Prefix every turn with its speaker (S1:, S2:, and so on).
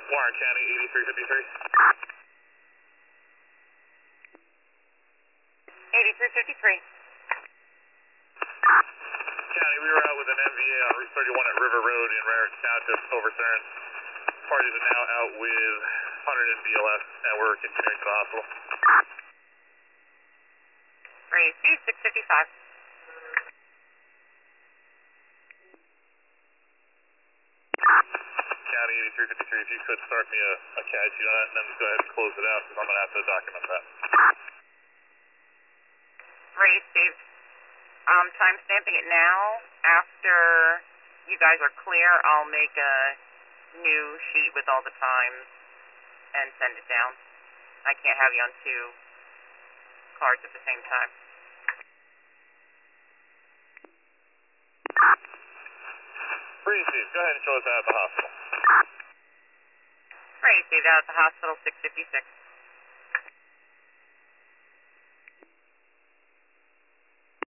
S1: Warren County, 8353.
S2: 8353.
S1: County, we were out with an MVA on Route 31 at River Road in Rarick Township, overturned. Parties are now out with Hunter and BLS, and we're continuing to the hospital.
S2: Raise speed 655.
S1: County 8353, if you could start me a CAD sheet on that, and then go ahead and close it out, because I'm going to have to document that.
S2: Raise speed. Time stamping it now. After you guys are clear, I'll make a new sheet with all the times and send it down. I can't have you on two cards at the same time.
S1: Breathe, Steve. Go ahead and show us out at the hospital.
S2: Raise speed out at the hospital 656.